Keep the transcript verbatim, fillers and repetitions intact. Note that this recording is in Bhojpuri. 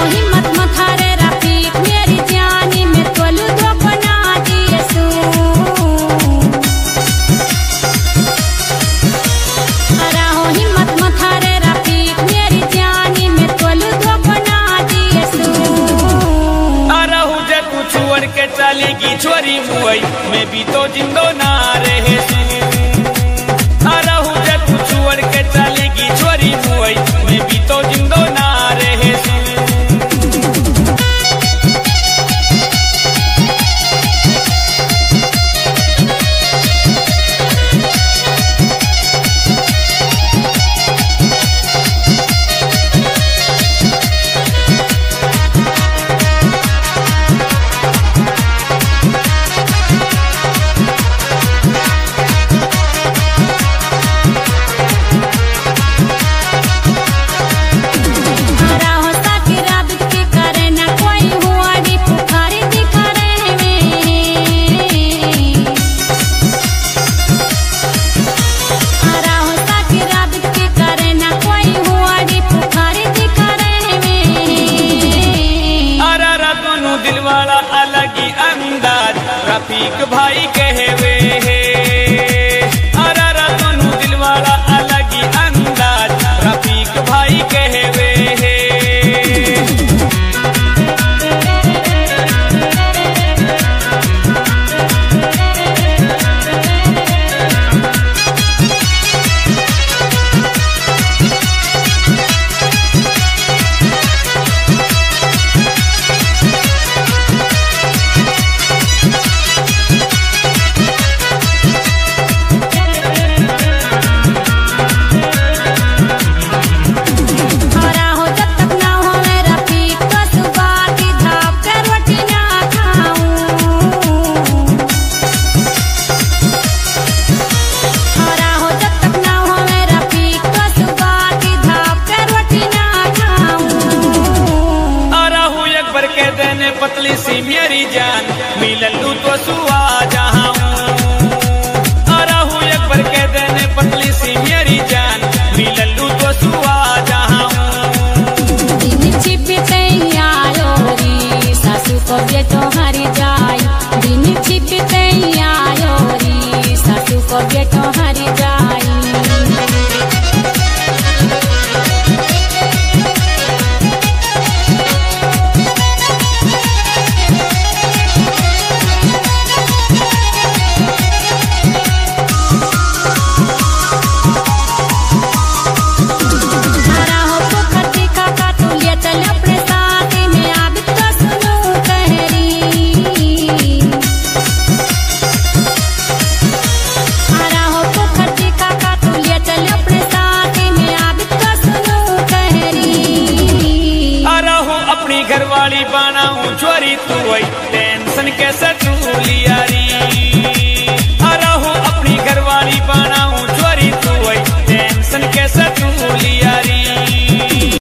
हिम्मत मथारे रफीक मेरी जानी में तोलू दो बना दिए सू राहो हिम्मत मथारे रफीक मेरी जानी में तोलू दो बना दिए सू रहू जे तू छोड़ के चलेगी छोरी मुई मैं भी तो जिंदो ना रहे रहू जे तू छोड़ के चलेगी छोरी मुई मैं भी तो जिंदो ना रहे दिलवाला अलग ही अंदाज रफीक भाई कहवे है अरारा दोनों दिलवाला अलग ही अंदाज रफीक भाई कहवे है पतली सी मेरी जान मिललू तो सुआ जहाँ रहू एक बार कह देने पतली सी मेरी जान मिललू तो सुआ जहाँ दिन छिपते आयो री सासू को बेटो हरी जाई दिन छिपते आयो री सासू को बेटो हरी जाई घरवाली बनाऊं चोरी तू टेंशन कैसे तू लिया री